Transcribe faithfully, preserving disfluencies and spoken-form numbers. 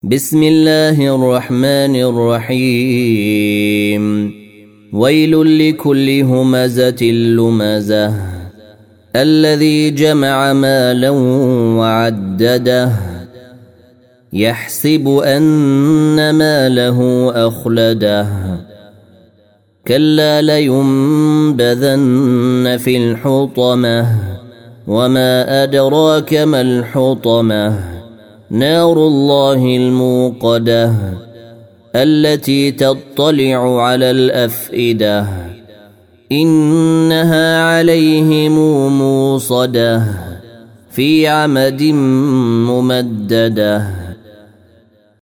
بسم الله الرحمن الرحيم ويل لكل همزة لمزة الذي جمع مالا وعدده يحسب أن ماله أخلده كلا لينبذن في الحطمة وما أدراك ما الحطمة نار الله الموقدة التي تطلع على الأفئدة إنها عليهم موصدة في عمد ممدده.